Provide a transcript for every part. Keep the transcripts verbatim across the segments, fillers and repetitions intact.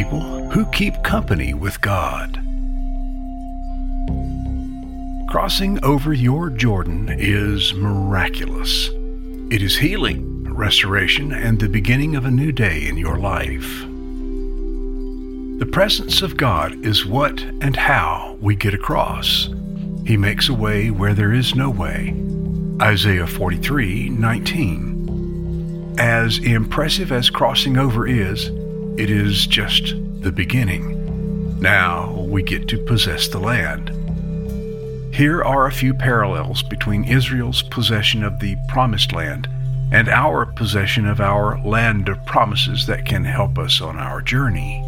people who keep company with God. Crossing over your Jordan is miraculous. It is healing, restoration, and the beginning of a new day in your life. The presence of God is what and how we get across. He makes a way where there is no way. Isaiah forty-three nineteen. As impressive as crossing over is, it is just the beginning. Now we get to possess the land. Here are a few parallels between Israel's possession of the Promised Land and our possession of our land of promises that can help us on our journey.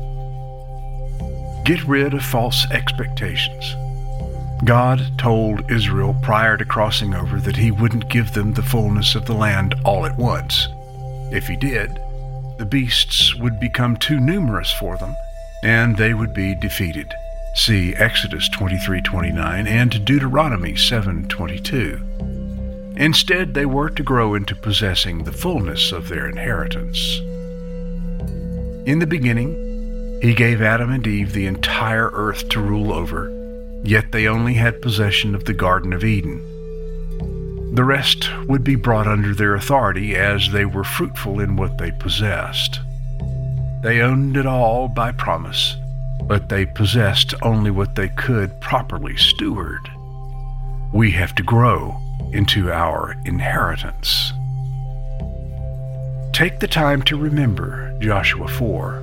Get rid of false expectations. God told Israel prior to crossing over that he wouldn't give them the fullness of the land all at once. If he did, the beasts would become too numerous for them, and they would be defeated. See Exodus twenty-three twenty-nine and Deuteronomy seven twenty-two. Instead, they were to grow into possessing the fullness of their inheritance. In the beginning, he gave Adam and Eve the entire earth to rule over, yet they only had possession of the Garden of Eden. The rest would be brought under their authority as they were fruitful in what they possessed. They owned it all by promise, but they possessed only what they could properly steward. We have to grow into our inheritance. Take the time to remember Joshua four.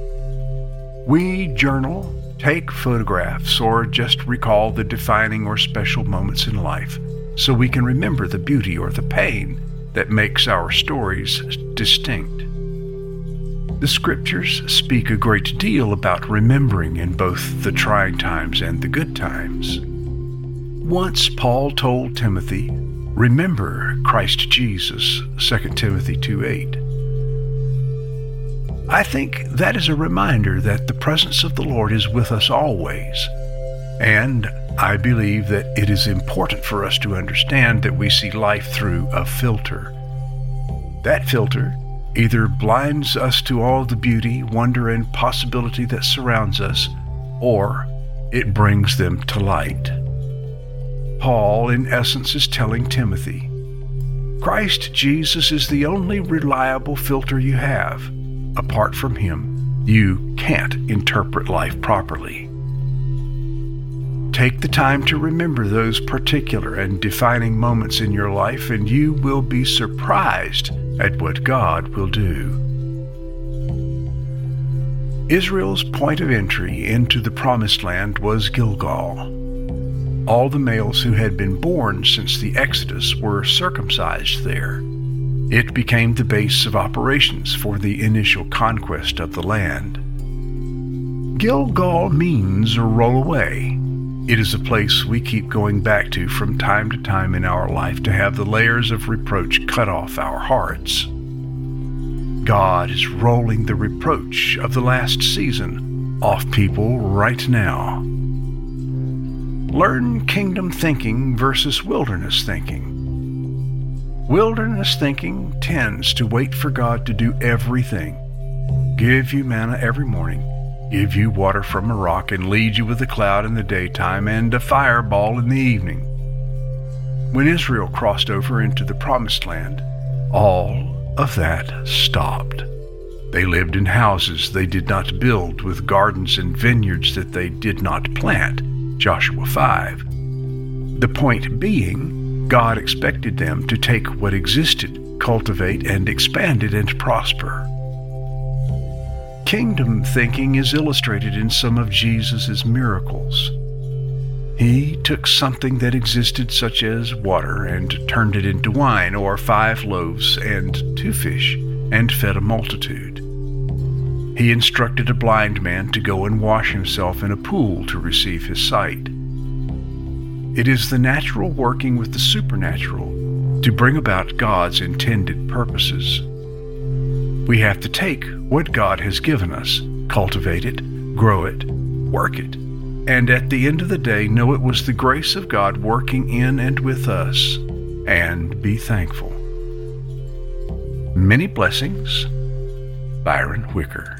We journal, take photographs, or just recall the defining or special moments in life so we can remember the beauty or the pain that makes our stories distinct. The scriptures speak a great deal about remembering in both the trying times and the good times. Once Paul told Timothy, "Remember Christ Jesus," Second Timothy two eight. I think that is a reminder that the presence of the Lord is with us always, and I believe that it is important for us to understand that we see life through a filter. That filter either blinds us to all the beauty, wonder, and possibility that surrounds us, or it brings them to light. Paul, in essence, is telling Timothy, Christ Jesus is the only reliable filter you have. Apart from him, you can't interpret life properly. Take the time to remember those particular and defining moments in your life, and you will be surprised at what God will do. Israel's point of entry into the Promised Land was Gilgal. All the males who had been born since the Exodus were circumcised there. It became the base of operations for the initial conquest of the land. Gilgal means roll away. It is a place we keep going back to from time to time in our life to have the layers of reproach cut off our hearts. God is rolling the reproach of the last season off people right now. Learn kingdom thinking versus wilderness thinking. Wilderness thinking tends to wait for God to do everything. Give you manna every morning, give you water from a rock, and lead you with a cloud in the daytime and a fireball in the evening. When Israel crossed over into the Promised Land, all of that stopped. They lived in houses they did not build, with gardens and vineyards that they did not plant. Joshua five. The point being, God expected them to take what existed, cultivate and expand it, and prosper. Kingdom thinking is illustrated in some of Jesus' miracles. He took something that existed, such as water, and turned it into wine, or five loaves and two fish, and fed a multitude. He instructed a blind man to go and wash himself in a pool to receive his sight. It is the natural working with the supernatural to bring about God's intended purposes. We have to take what God has given us, cultivate it, grow it, work it, and at the end of the day know it was the grace of God working in and with us, and be thankful. Many blessings, Byron Wicker.